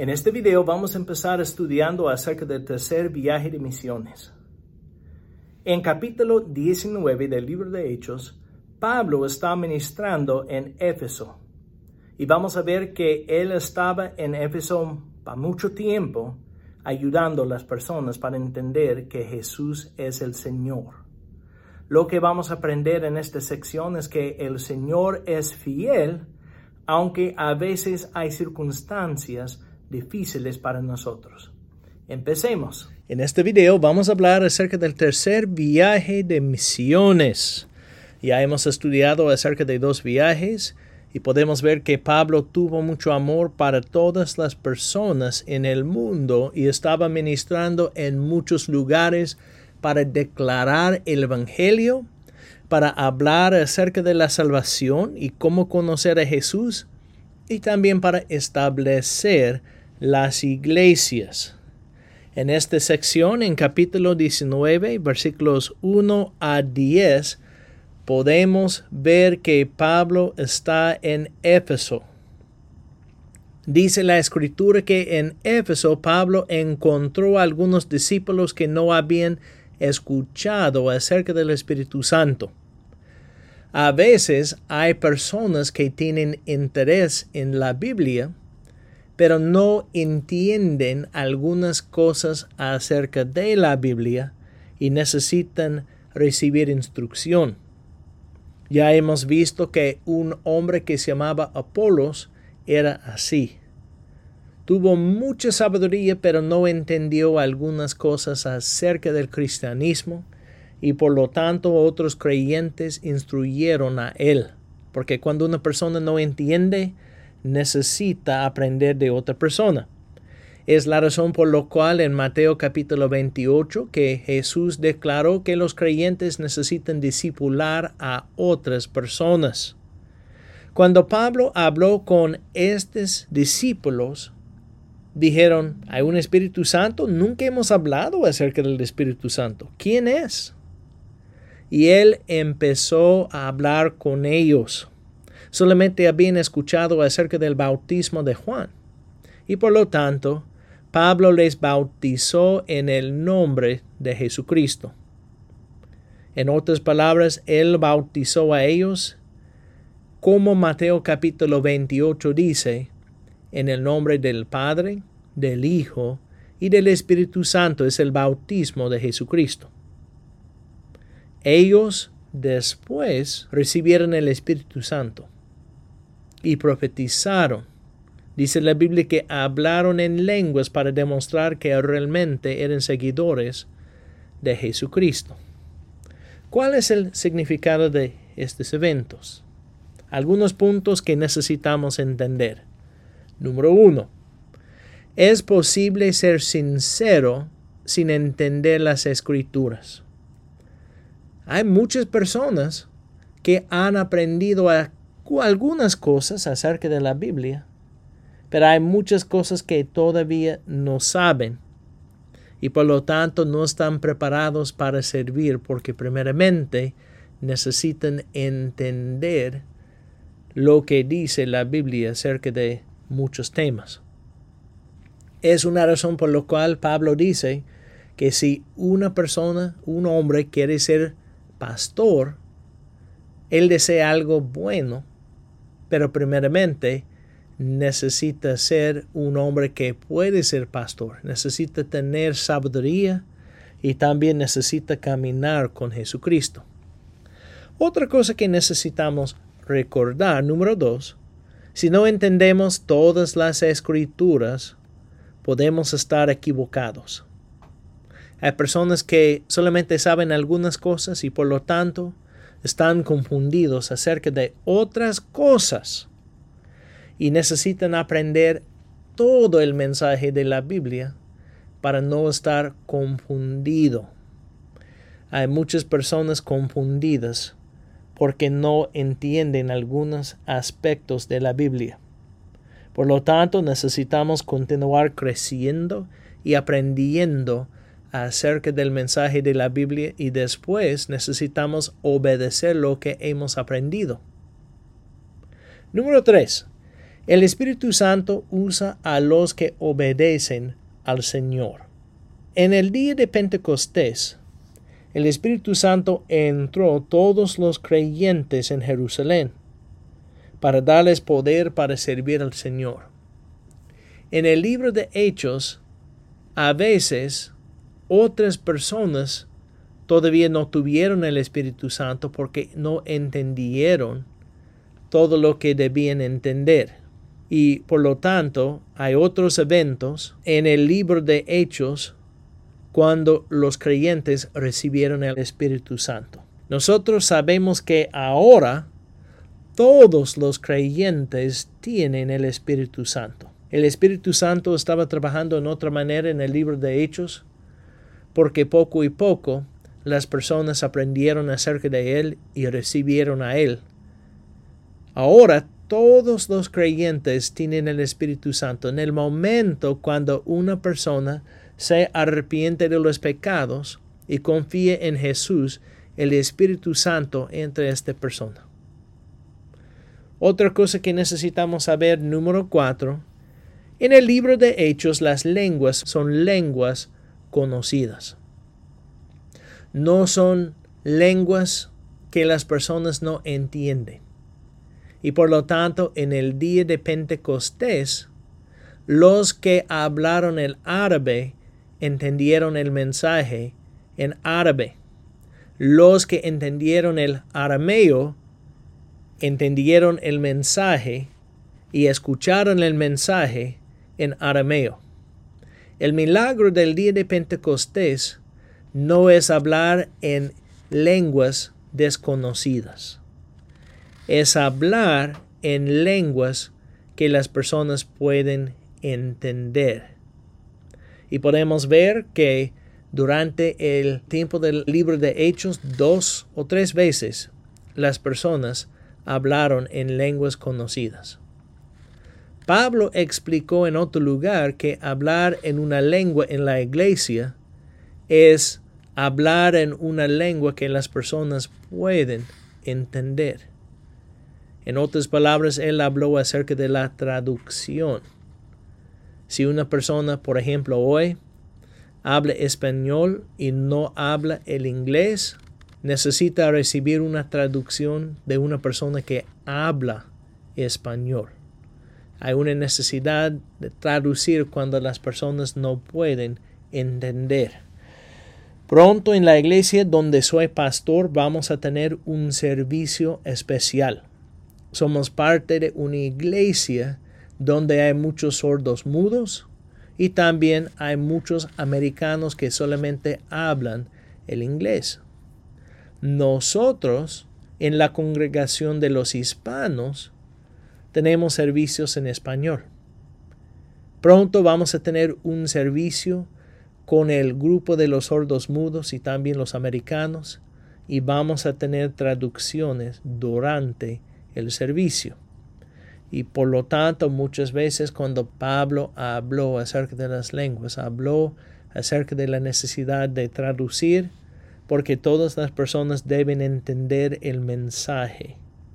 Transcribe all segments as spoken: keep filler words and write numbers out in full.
En este video vamos a empezar estudiando acerca del tercer viaje de misiones. En capítulo diecinueve del libro de Hechos, Pablo está ministrando en Éfeso. Y vamos a ver que él estaba en Éfeso para mucho tiempo, ayudando a las personas para entender que Jesús es el Señor. Lo que vamos a aprender en esta sección es que el Señor es fiel, aunque a veces hay circunstancias difíciles para nosotros. Empecemos. En este video vamos a hablar acerca del tercer viaje de misiones. Ya hemos estudiado acerca de dos viajes y podemos ver que Pablo tuvo mucho amor para todas las personas en el mundo y estaba ministrando en muchos lugares para declarar el Evangelio, para hablar acerca de la salvación y cómo conocer a Jesús, y también para establecer las iglesias. En esta sección, en capítulo diecinueve, versículos uno a diez, podemos ver que Pablo está en Éfeso. Dice la Escritura que en Éfeso Pablo encontró a algunos discípulos que no habían escuchado acerca del Espíritu Santo. A veces hay personas que tienen interés en la Biblia, pero no entienden algunas cosas acerca de la Biblia y necesitan recibir instrucción. Ya hemos visto que un hombre que se llamaba Apolos era así. Tuvo mucha sabiduría, pero no entendió algunas cosas acerca del cristianismo y por lo tanto otros creyentes instruyeron a él. Porque cuando una persona no entiende, necesita aprender de otra persona. Es la razón por la cual en Mateo capítulo veintiocho que Jesús declaró que los creyentes necesitan discipular a otras personas. Cuando Pablo habló con estos discípulos, dijeron, ¿hay un Espíritu Santo? Nunca hemos hablado acerca del Espíritu Santo. ¿Quién es? Y él empezó a hablar con ellos. Solamente habían escuchado acerca del bautismo de Juan. Y por lo tanto, Pablo les bautizó en el nombre de Jesucristo. En otras palabras, él bautizó a ellos, como Mateo capítulo veintiocho dice, en el nombre del Padre, del Hijo y del Espíritu Santo es el bautismo de Jesucristo. Ellos después recibieron el Espíritu Santo y profetizaron. Dice la Biblia que hablaron en lenguas para demostrar que realmente eran seguidores de Jesucristo. ¿Cuál es el significado de estos eventos? Algunos puntos que necesitamos entender. Número uno. Es posible ser sincero sin entender las Escrituras. Hay muchas personas que han aprendido a algunas cosas acerca de la Biblia, pero hay muchas cosas que todavía no saben y por lo tanto no están preparados para servir porque primeramente necesitan entender lo que dice la Biblia acerca de muchos temas. Es una razón por la cual Pablo dice que si una persona, un hombre quiere ser pastor, él desea algo bueno, pero primeramente necesita ser un hombre que puede ser pastor, necesita tener sabiduría y también necesita caminar con Jesucristo. Otra cosa que necesitamos recordar, número dos, si no entendemos todas las Escrituras, podemos estar equivocados. Hay personas que solamente saben algunas cosas y por lo tanto están confundidos acerca de otras cosas y necesitan aprender todo el mensaje de la Biblia para no estar confundido. Hay muchas personas confundidas porque no entienden algunos aspectos de la Biblia. Por lo tanto, necesitamos continuar creciendo y aprendiendo acerca del mensaje de la Biblia y después necesitamos obedecer lo que hemos aprendido. Número tres. El Espíritu Santo usa a los que obedecen al Señor. En el día de Pentecostés, el Espíritu Santo entró a todos los creyentes en Jerusalén para darles poder para servir al Señor. En el libro de Hechos, a veces otras personas todavía no tuvieron el Espíritu Santo porque no entendieron todo lo que debían entender. Y por lo tanto, hay otros eventos en el libro de Hechos cuando los creyentes recibieron el Espíritu Santo. Nosotros sabemos que ahora todos los creyentes tienen el Espíritu Santo. El Espíritu Santo estaba trabajando en otra manera en el libro de Hechos porque poco y poco las personas aprendieron acerca de Él y recibieron a Él. Ahora todos los creyentes tienen el Espíritu Santo. En el momento cuando una persona se arrepiente de los pecados y confía en Jesús, el Espíritu Santo entra en esta persona. Otra cosa que necesitamos saber, número cuatro, en el libro de Hechos las lenguas son lenguas conocidas. No son lenguas que las personas no entienden. Y por lo tanto, en el día de Pentecostés, los que hablaron el árabe entendieron el mensaje en árabe. Los que entendieron el arameo entendieron el mensaje y escucharon el mensaje en arameo. El milagro del día de Pentecostés no es hablar en lenguas desconocidas. Es hablar en lenguas que las personas pueden entender. Y podemos ver que durante el tiempo del libro de Hechos, dos o tres veces las personas hablaron en lenguas conocidas. Pablo explicó en otro lugar que hablar en una lengua en la iglesia es hablar en una lengua que las personas pueden entender. En otras palabras, él habló acerca de la traducción. Si una persona, por ejemplo, hoy habla español y no habla el inglés, necesita recibir una traducción de una persona que habla español. Hay una necesidad de traducir cuando las personas no pueden entender. Pronto en la iglesia donde soy pastor vamos a tener un servicio especial. Somos parte de una iglesia donde hay muchos sordos mudos y también hay muchos americanos que solamente hablan el inglés. Nosotros, en la congregación de los hispanos, tenemos servicios en español. Pronto vamos a tener un servicio con el grupo de los sordos mudos y también los americanos, y vamos a tener traducciones durante el servicio. Y por lo tanto, muchas veces cuando Pablo habló acerca de las lenguas, habló acerca de la necesidad de traducir, porque todas las personas deben entender el mensaje.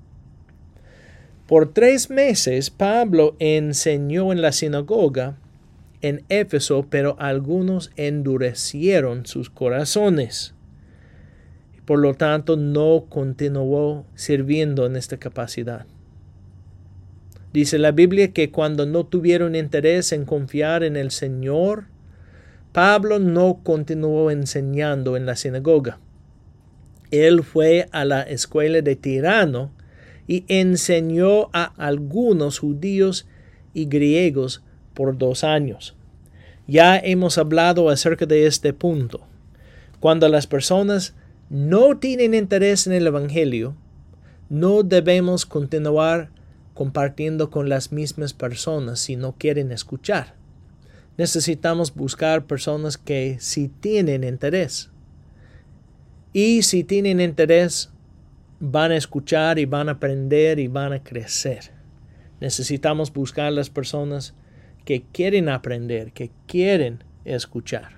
Por tres meses, Pablo enseñó en la sinagoga en Éfeso, pero algunos endurecieron sus corazones. Por lo tanto, no continuó sirviendo en esta capacidad. Dice la Biblia que cuando no tuvieron interés en confiar en el Señor, Pablo no continuó enseñando en la sinagoga. Él fue a la escuela de Tirano y enseñó a algunos judíos y griegos por dos años. Ya hemos hablado acerca de este punto. Cuando las personas no tienen interés en el Evangelio, no debemos continuar compartiendo con las mismas personas si no quieren escuchar. Necesitamos buscar personas que sí tienen interés. Y si tienen interés, van a escuchar y van a aprender y van a crecer. Necesitamos buscar las personas que quieren aprender, que quieren escuchar.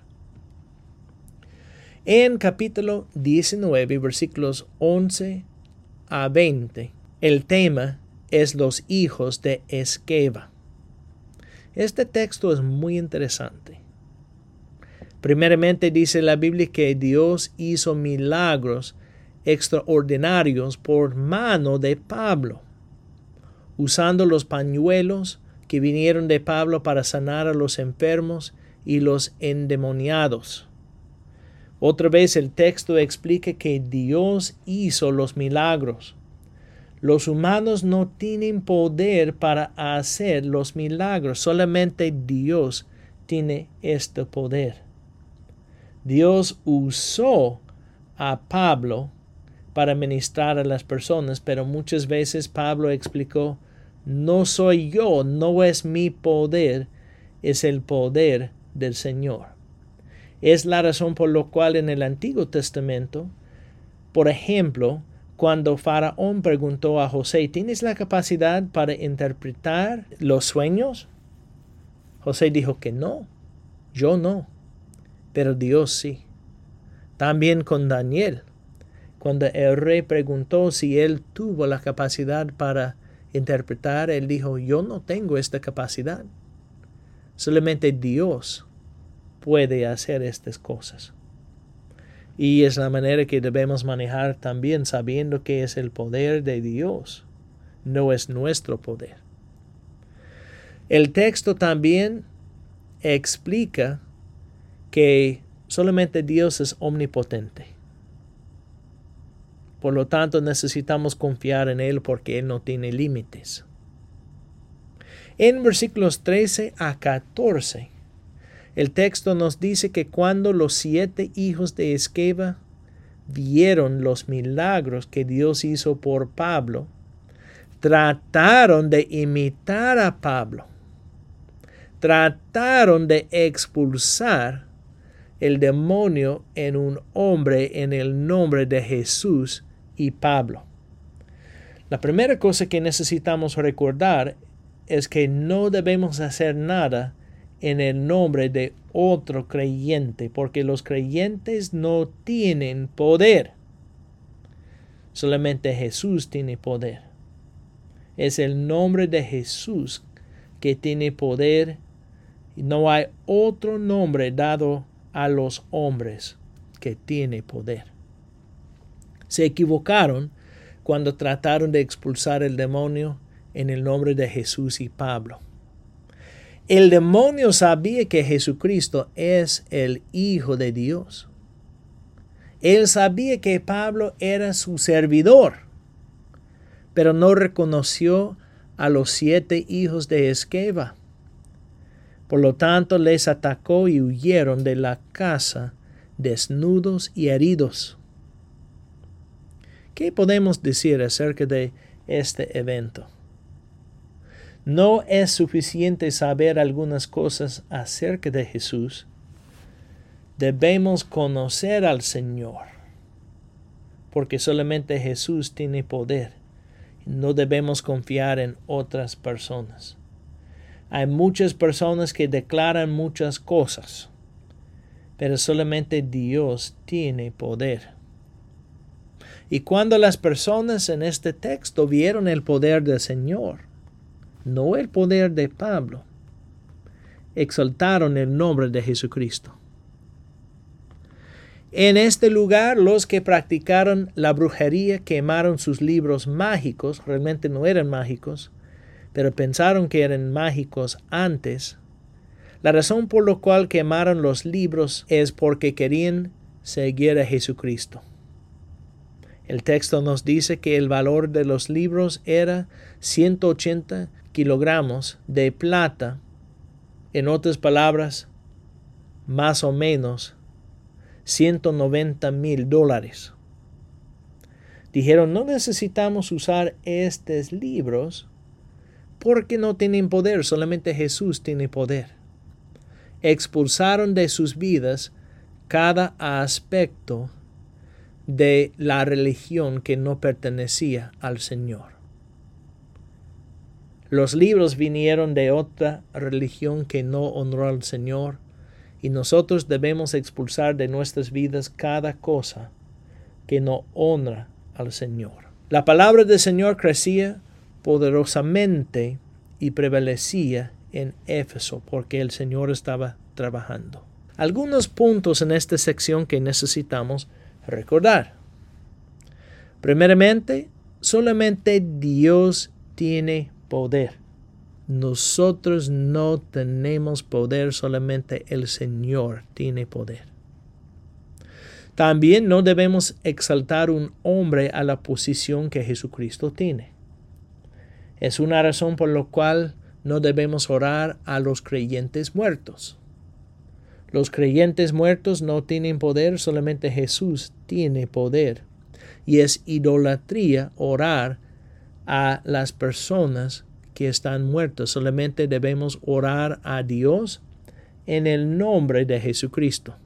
En capítulo diecinueve, versículos once a veinte, el tema es los hijos de Esqueva. Este texto es muy interesante. Primeramente dice la Biblia que Dios hizo milagros extraordinarios por mano de Pablo, usando los pañuelos que vinieron de Pablo para sanar a los enfermos y los endemoniados. Otra vez el texto explica que Dios hizo los milagros. Los humanos no tienen poder para hacer los milagros, solamente Dios tiene este poder. Dios usó a Pablo para ministrar a las personas, pero muchas veces Pablo explicó, no soy yo, no es mi poder, es el poder del Señor. Es la razón por la cual en el Antiguo Testamento, por ejemplo, cuando Faraón preguntó a José, ¿tienes la capacidad para interpretar los sueños? José dijo que no, yo no, pero Dios sí. También con Daniel, cuando el rey preguntó si él tuvo la capacidad para interpretar, él dijo, yo no tengo esta capacidad. Solamente Dios puede hacer estas cosas. Y es la manera que debemos manejar también, sabiendo que es el poder de Dios, no es nuestro poder. El texto también explica que solamente Dios es omnipotente. Por lo tanto, necesitamos confiar en Él porque Él no tiene límites. En versículos trece a catorce, el texto nos dice que cuando los siete hijos de Esqueva vieron los milagros que Dios hizo por Pablo, trataron de imitar a Pablo. Trataron de expulsar el demonio en un hombre en el nombre de Jesús y Pablo. La primera cosa que necesitamos recordar es que no debemos hacer nada en el nombre de otro creyente, porque los creyentes no tienen poder. Solamente Jesús tiene poder. Es el nombre de Jesús que tiene poder y no hay otro nombre dado a los hombres que tiene poder. Se equivocaron cuando trataron de expulsar el demonio en el nombre de Jesús y Pablo. El demonio sabía que Jesucristo es el Hijo de Dios. Él sabía que Pablo era su servidor, pero no reconoció a los siete hijos de Esqueva. Por lo tanto, les atacó y huyeron de la casa desnudos y heridos. ¿Qué podemos decir acerca de este evento? No es suficiente saber algunas cosas acerca de Jesús. Debemos conocer al Señor, porque solamente Jesús tiene poder. No debemos confiar en otras personas. Hay muchas personas que declaran muchas cosas, pero solamente Dios tiene poder. Y cuando las personas en este texto vieron el poder del Señor, no el poder de Pablo, exaltaron el nombre de Jesucristo. En este lugar, los que practicaron la brujería quemaron sus libros mágicos, realmente no eran mágicos, pero pensaron que eran mágicos antes. La razón por la cual quemaron los libros es porque querían seguir a Jesucristo. El texto nos dice que el valor de los libros era ciento ochenta kilogramos de plata. En otras palabras, más o menos ciento noventa mil dólares. Dijeron, no necesitamos usar estos libros porque no tienen poder, solamente Jesús tiene poder. Expulsaron de sus vidas cada aspecto de la religión que no pertenecía al Señor. Los libros vinieron de otra religión que no honró al Señor, y nosotros debemos expulsar de nuestras vidas cada cosa que no honra al Señor. La palabra del Señor crecía poderosamente y prevalecía en Éfeso porque el Señor estaba trabajando. Algunos puntos en esta sección que necesitamos recordar. Primeramente, solamente Dios tiene poder. Nosotros no tenemos poder, solamente el Señor tiene poder. También no debemos exaltar un hombre a la posición que Jesucristo tiene. Es una razón por la cual no debemos orar a los creyentes muertos. Los creyentes muertos no tienen poder, solamente Jesús tiene poder. Y es idolatría orar a las personas que están muertas. Solamente debemos orar a Dios en el nombre de Jesucristo.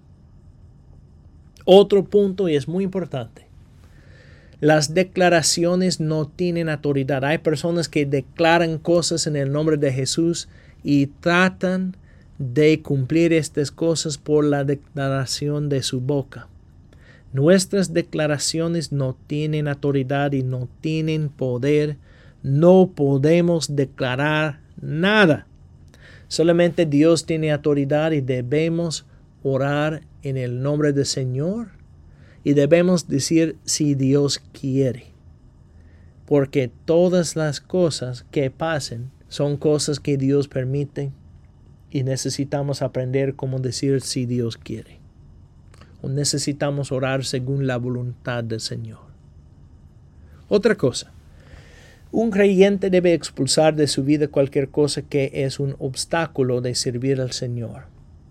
Otro punto, y es muy importante, las declaraciones no tienen autoridad. Hay personas que declaran cosas en el nombre de Jesús y tratan de cumplir estas cosas por la declaración de su boca. Nuestras declaraciones no tienen autoridad y no tienen poder. No podemos declarar nada. Solamente Dios tiene autoridad y debemos orar en el nombre del Señor y debemos decir si Dios quiere. Porque todas las cosas que pasen son cosas que Dios permite y necesitamos aprender cómo decir si Dios quiere. O necesitamos orar según la voluntad del Señor. Otra cosa. Un creyente debe expulsar de su vida cualquier cosa que es un obstáculo de servir al Señor.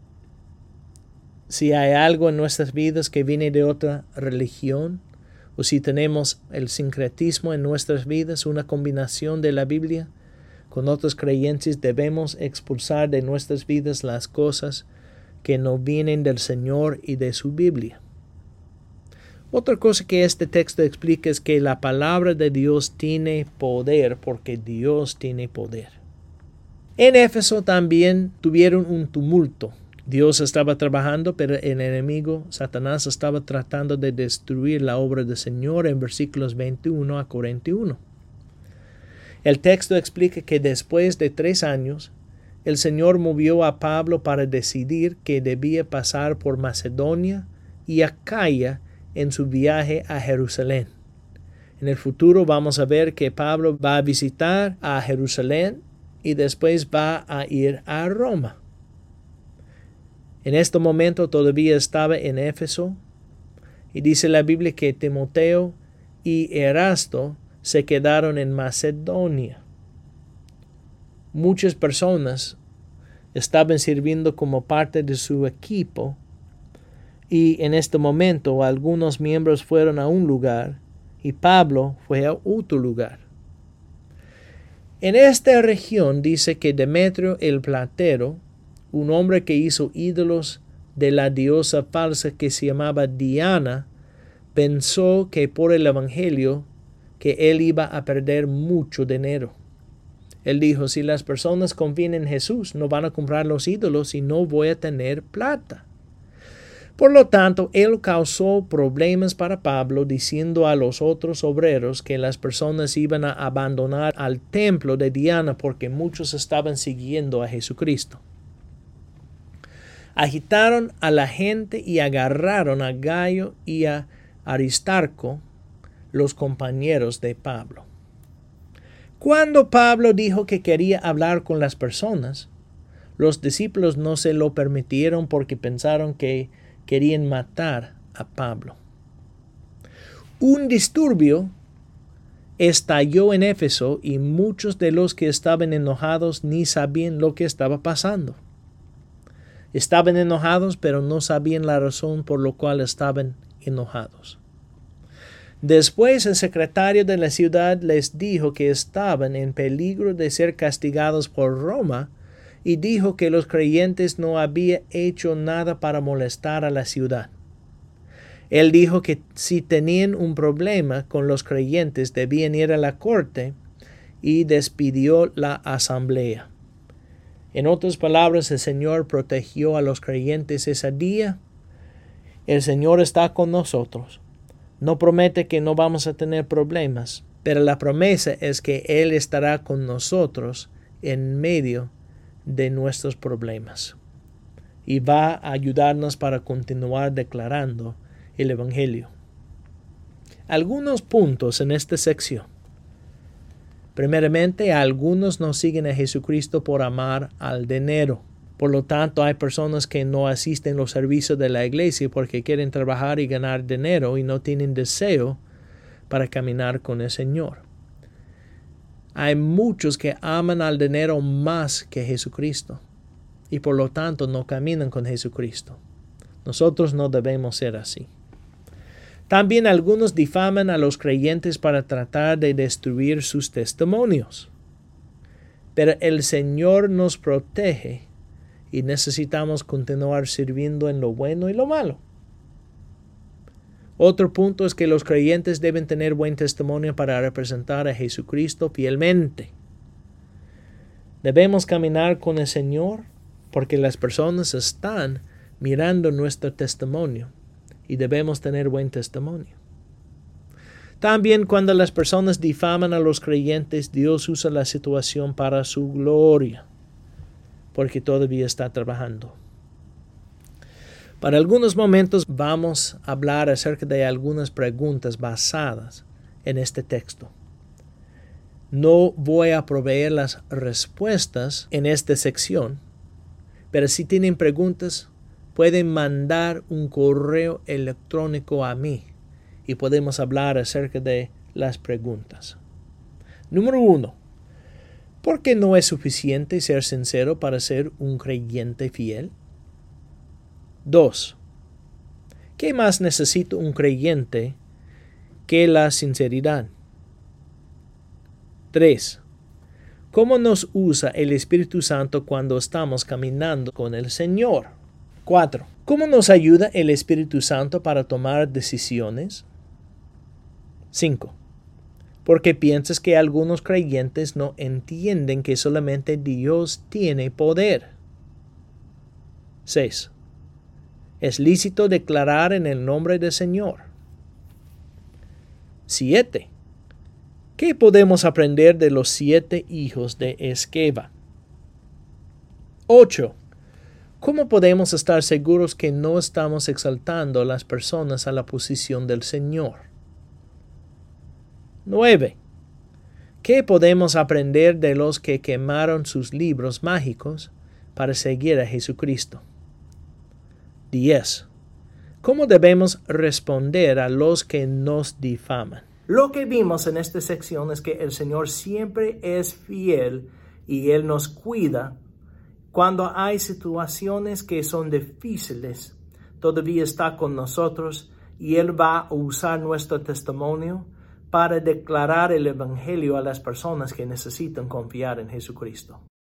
Si hay algo en nuestras vidas que viene de otra religión, o si tenemos el sincretismo en nuestras vidas, una combinación de la Biblia con otros creyentes, debemos expulsar de nuestras vidas las cosas que no vienen del Señor y de su Biblia. Otra cosa que este texto explica es que la palabra de Dios tiene poder porque Dios tiene poder. En Éfeso también tuvieron un tumulto. Dios estaba trabajando, pero el enemigo, Satanás, estaba tratando de destruir la obra del Señor en versículos veintiuno a cuarenta y uno. El texto explica que después de tres años, el Señor movió a Pablo para decidir que debía pasar por Macedonia y Acaya en su viaje a Jerusalén. En el futuro vamos a ver que Pablo va a visitar a Jerusalén y después va a ir a Roma. En este momento todavía estaba en Éfeso y dice la Biblia que Timoteo y Erasto se quedaron en Macedonia. Muchas personas estaban sirviendo como parte de su equipo y en este momento algunos miembros fueron a un lugar y Pablo fue a otro lugar. En esta región dice que Demetrio el platero, un hombre que hizo ídolos de la diosa falsa que se llamaba Diana, pensó que por el evangelio que él iba a perder mucho dinero. Él dijo, si las personas confían en Jesús, no van a comprar los ídolos y no voy a tener plata. Por lo tanto, él causó problemas para Pablo diciendo a los otros obreros que las personas iban a abandonar al templo de Diana porque muchos estaban siguiendo a Jesucristo. Agitaron a la gente y agarraron a Gayo y a Aristarco, los compañeros de Pablo. Cuando Pablo dijo que quería hablar con las personas, los discípulos no se lo permitieron porque pensaron que querían matar a Pablo. Un disturbio estalló en Éfeso y muchos de los que estaban enojados ni sabían lo que estaba pasando. Estaban enojados, pero no sabían la razón por la cual estaban enojados. Después el secretario de la ciudad les dijo que estaban en peligro de ser castigados por Roma y dijo que los creyentes no habían hecho nada para molestar a la ciudad. Él dijo que si tenían un problema con los creyentes debían ir a la corte y despidió la asamblea. En otras palabras, el Señor protegió a los creyentes ese día. El Señor está con nosotros. No promete que no vamos a tener problemas, pero la promesa es que Él estará con nosotros en medio de nuestros problemas y va a ayudarnos para continuar declarando el Evangelio. Algunos puntos en esta sección. Primeramente, algunos no siguen a Jesucristo por amar al dinero. Por lo tanto, hay personas que no asisten a los servicios de la iglesia porque quieren trabajar y ganar dinero y no tienen deseo para caminar con el Señor. Hay muchos que aman al dinero más que Jesucristo y por lo tanto no caminan con Jesucristo. Nosotros no debemos ser así. También algunos difaman a los creyentes para tratar de destruir sus testimonios. Pero el Señor nos protege y necesitamos continuar sirviendo en lo bueno y lo malo. Otro punto es que los creyentes deben tener buen testimonio para representar a Jesucristo fielmente. Debemos caminar con el Señor porque las personas están mirando nuestro testimonio y debemos tener buen testimonio. También cuando las personas difaman a los creyentes, Dios usa la situación para su gloria, porque todavía está trabajando. Para algunos momentos vamos a hablar acerca de algunas preguntas basadas en este texto. No voy a proveer las respuestas en esta sección, pero si tienen preguntas, pueden mandar un correo electrónico a mí y podemos hablar acerca de las preguntas. Número uno. ¿Por qué no es suficiente ser sincero para ser un creyente fiel? Dos. ¿Qué más necesita un creyente que la sinceridad? Tres. ¿Cómo nos usa el Espíritu Santo cuando estamos caminando con el Señor? Cuatro. ¿Cómo nos ayuda el Espíritu Santo para tomar decisiones? Cinco. ¿Por qué piensas que algunos creyentes no entienden que solamente Dios tiene poder? Seis. ¿Es lícito declarar en el nombre del Señor? Siete. ¿Qué podemos aprender de los siete hijos de Esqueva? Ocho. ¿Cómo podemos estar seguros que no estamos exaltando a las personas a la posición del Señor? Nueve. ¿Qué podemos aprender de los que quemaron sus libros mágicos para seguir a Jesucristo? Diez. ¿Cómo debemos responder a los que nos difaman? Lo que vimos en esta sección es que el Señor siempre es fiel y Él nos cuida. Cuando hay situaciones que son difíciles, todavía está con nosotros y Él va a usar nuestro testimonio para declarar el Evangelio a las personas que necesitan confiar en Jesucristo.